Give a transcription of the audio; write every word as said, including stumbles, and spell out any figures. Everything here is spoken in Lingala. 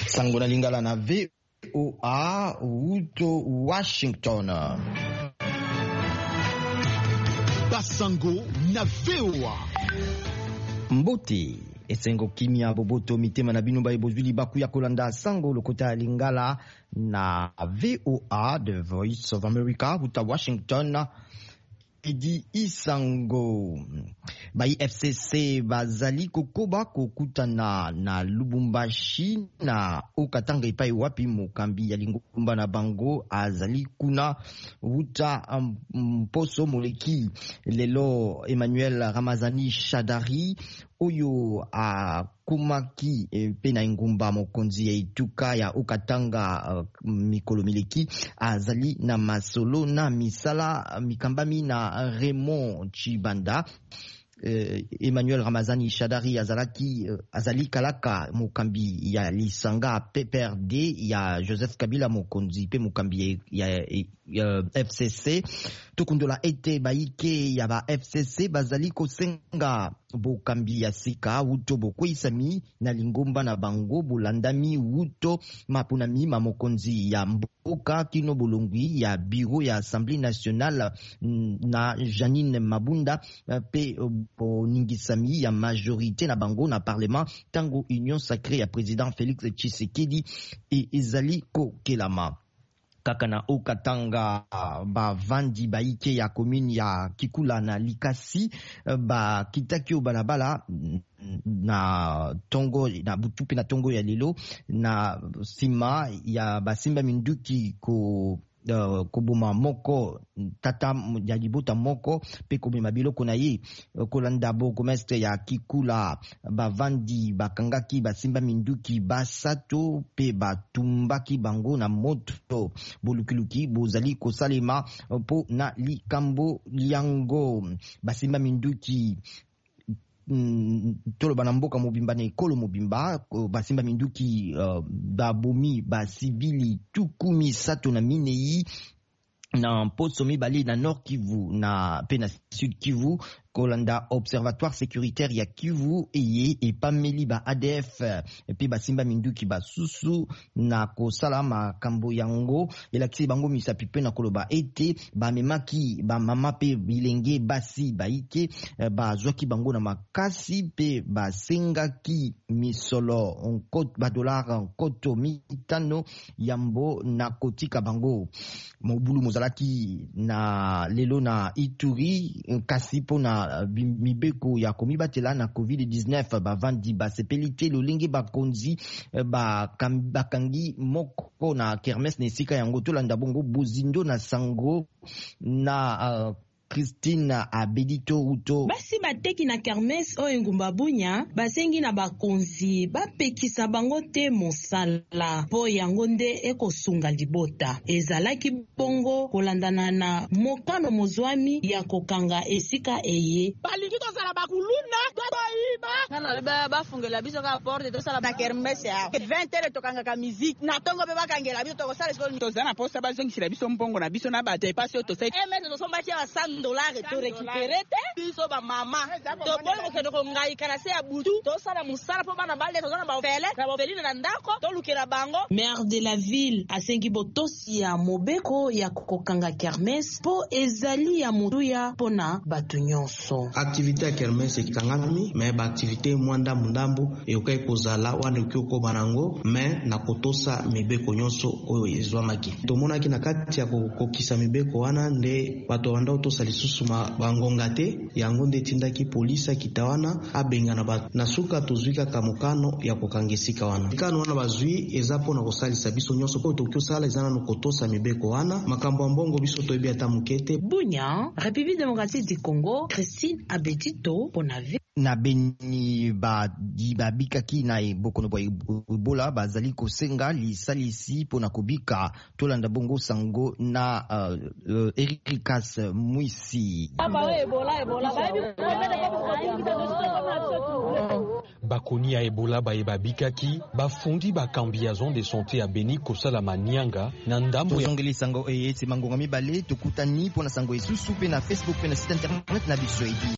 Sango na lingala na V O A Wuto Washington. Basango na V O A. Mbote esengo kimia boboto mitema na bino ba ebozuli baku ya kolanda sango lokota lingala na V O A, The Voice of America, Wuta Washington. Edi Isango ba F C C bazali kokoba kokutana na Lubumbashi na okatanga ipai wapi mokambi ya lingomba na bango azali kuna wuta mposo moleki lelo Emmanuel Ramazani Shadari oyo a kumaki e, pena ingumba mokonzi ya ituka ya okatanga uh, mikolo mileki azali na masolo na misala mikambami na Raymond Chibanda. Uh, Emmanuel Ramazani Shadari azalaki uh, azali kalaka mokambi ya lisanga P P R D ya Joseph Kabila mokonzi pe mokambi ya, ya, ya F C C tokundola ete baike ya ba F C C bazali kosenga bokambi ya sika wuto bokwisami na lingomba na bango bulandami wuto mapunami mamokonzi ya mboka kino bolongwi ya bureau ya Assemblée nationale na Janine Mabunda pe boningisami ya majorité na bango na parlement tango union sacrée ya président Félix Tshisekedi e ezali kokelama kaka na okatanga ba vandi baike ya commune ya Kikula na Likasi ba kitakio balabala na tongo na butupe na tongo ya lelo na sima ya basimba minduki ko Uh, kobuma moko tata ya libota moko pe kobima biloko na ye uh, kolanda bourgmestre ya Kikula bavandi bakangaki basimba minduki basato pe batumbaki bango na moto bolukiluki bozali kosalema uh, po na likambo liango basimba minduki Mm, tolo banamboka mobimba na ekolo mobimba basimba minduki uh, babomi basibili tukumi sato na minei na mposo mibale na Nord Kivu na pe na Sud Kivu kolanda observatoire sécuritaire ya Kivu eye epameli ba A D F epi basimba minduki basusu na kosala makambo yango elakisi bango misapi pe na koloba ete bamemaki bamama pe bilenge basi baike bazwaki bango na makasi pe basengaki misolo badollar nkoto mitano yambo na kotika bango mobulu mozalaki na lelo na Ituri kasi po na mibeko ya komibatela na covid dix-neuf bavandi basepelite lolenge bakonzi bakangi moko na kermes na esika yango tolanda bongo bozindo na sango na uh, Christine Abedito Uto. Basi bateki na kermes o engumba bunya basengi na bakonzi bapekisa bango te mosala po yango nde ekosunga libota ezalaki bongo kolandana na mokano mozwami ya kokanga esika eye balingi kozala bakuluna bayiba kana leba bafungela biso ka porte to sala ba kermes ya vingt heures tokanga ka musique na tongo be bakangela biso to sala skole to zana posta bazongisila biso mbongo na biso na bate pasi to sai emet to somba tia dollars to récupérer te biso ba mama to bolo ko kedo ko ngai kana se ya butu to sala musala po bana balde to zana ba fele na ba velina na ndako to lukela bango. Maire de la ville asengi botosi ya mobeko ya kokanga kermes po ezali ya mutuya pona batu nyonso. Activité ya kermes ekangami mais ba activité mwanda mundambu yokai kozala wana kyoko banango mais na kotosa mibeko nyonso oyo ezwamaki tomonaki na kati ya kokisa mibeko wana nde bato banda otosa lisusu bangonga te yango nde tindaki polisa kitawana abengana ba nasuka tozwika kamukano ya kokangesika wana kano wana bazwi eza pona kosalisa biso nyonso po tokyosala ezana no kotosa mibeko wana makambo ya mbongo biso toyebi ata mukete. Bunya, République démocratique du Congo, Christine Abedito pona ve na beni ba di babikaki na bokono boy Ebola bazali kosenga lisalisi pona kobika tolanda bongo sango na uh, uh, Ericas Mwisi. Bakoni ya Ebola baye babikaki bafundi bakambi ya zone de santé ya Beni kosala manianga na ndambo ya ngeli sango eye simangonga mibale tokutani pona sango isusu pe na Facebook pe na site internet na biso edi